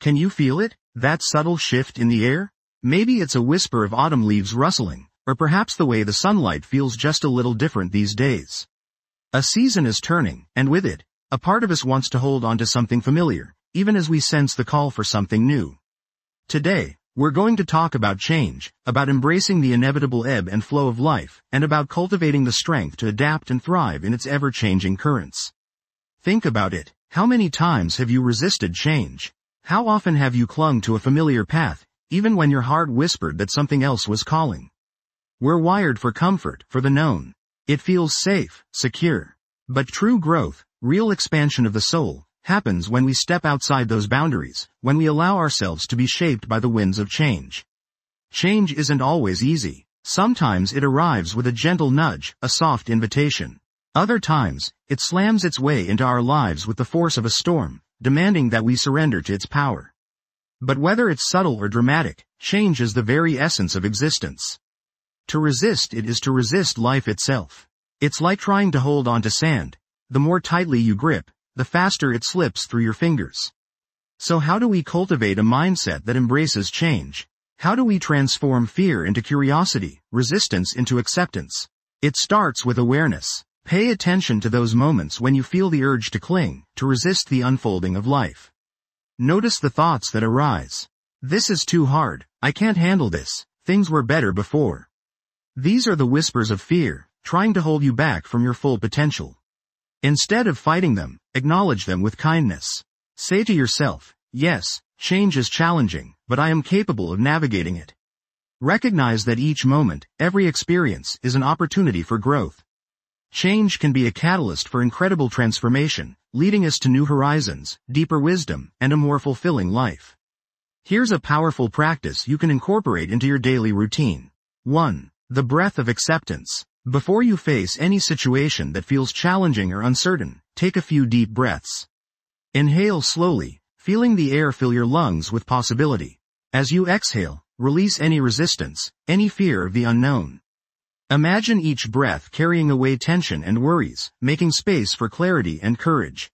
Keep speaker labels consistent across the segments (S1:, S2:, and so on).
S1: Can you feel it? That subtle shift in the air? Maybe it's a whisper of autumn leaves rustling, or perhaps the way the sunlight feels just a little different these days. A season is turning, and with it, a part of us wants to hold on to something familiar, even as we sense the call for something new. Today, we're going to talk about change, about embracing the inevitable ebb and flow of life, and about cultivating the strength to adapt and thrive in its ever-changing currents. Think about it. How many times have you resisted change? How often have you clung to a familiar path, even when your heart whispered that something else was calling? We're wired for comfort, for the known. It feels safe, secure. But true growth, real expansion of the soul, happens when we step outside those boundaries, when we allow ourselves to be shaped by the winds of change. Change isn't always easy. Sometimes it arrives with a gentle nudge, a soft invitation. Other times, it slams its way into our lives with the force of a storm, demanding that we surrender to its power. But whether it's subtle or dramatic, change is the very essence of existence. To resist it is to resist life itself. It's like trying to hold on to sand. The more tightly you grip, the faster it slips through your fingers. So how do we cultivate a mindset that embraces change? How do we transform fear into curiosity, resistance into acceptance? It starts with awareness. Pay attention to those moments when you feel the urge to cling, to resist the unfolding of life. Notice the thoughts that arise. This is too hard. I can't handle this. Things were better before. These are the whispers of fear, trying to hold you back from your full potential. Instead of fighting them, acknowledge them with kindness. Say to yourself, yes, change is challenging, but I am capable of navigating it. Recognize that each moment, every experience, is an opportunity for growth. Change can be a catalyst for incredible transformation, leading us to new horizons, deeper wisdom, and a more fulfilling life. Here's a powerful practice you can incorporate into your daily routine. 1. The breath of acceptance. Before you face any situation that feels challenging or uncertain, take a few deep breaths. Inhale slowly, feeling the air fill your lungs with possibility. As you exhale, release any resistance, any fear of the unknown. Imagine each breath carrying away tension and worries, making space for clarity and courage.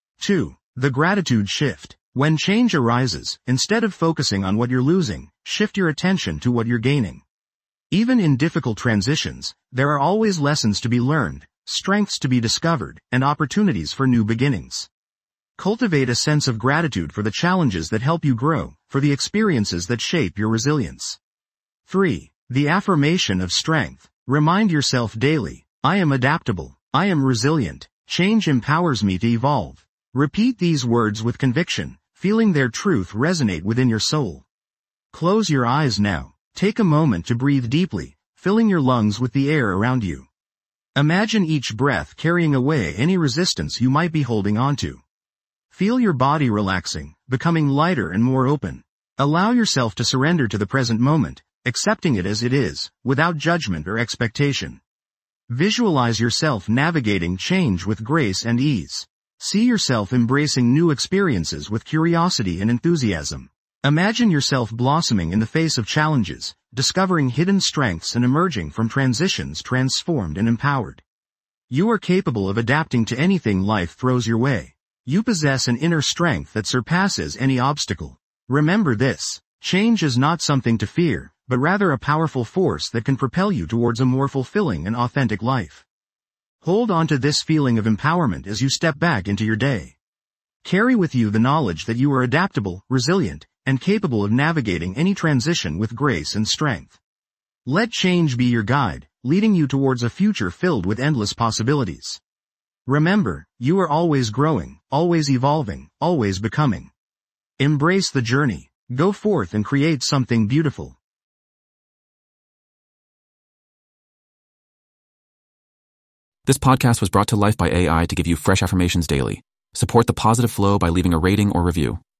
S1: 2. The gratitude shift. When change arises, instead of focusing on what you're losing, shift your attention to what you're gaining. Even in difficult transitions, there are always lessons to be learned, strengths to be discovered, and opportunities for new beginnings. Cultivate a sense of gratitude for the challenges that help you grow, for the experiences that shape your resilience. 3. The affirmation of strength. Remind yourself daily, I am adaptable, I am resilient, change empowers me to evolve. Repeat these words with conviction, feeling their truth resonate within your soul. Close your eyes now. Take a moment to breathe deeply, filling your lungs with the air around you. Imagine each breath carrying away any resistance you might be holding onto. Feel your body relaxing, becoming lighter and more open. Allow yourself to surrender to the present moment, accepting it as it is, without judgment or expectation. Visualize yourself navigating change with grace and ease. See yourself embracing new experiences with curiosity and enthusiasm. Imagine yourself blossoming in the face of challenges, discovering hidden strengths and emerging from transitions transformed and empowered. You are capable of adapting to anything life throws your way. You possess an inner strength that surpasses any obstacle. Remember this, change is not something to fear, but rather a powerful force that can propel you towards a more fulfilling and authentic life. Hold on to this feeling of empowerment as you step back into your day. Carry with you the knowledge that you are adaptable, resilient, and capable of navigating any transition with grace and strength. Let change be your guide, leading you towards a future filled with endless possibilities. Remember, you are always growing, always evolving, always becoming. Embrace the journey. Go forth and create something beautiful.
S2: This podcast was brought to life by AI to give you fresh affirmations daily. Support the positive flow by leaving a rating or review.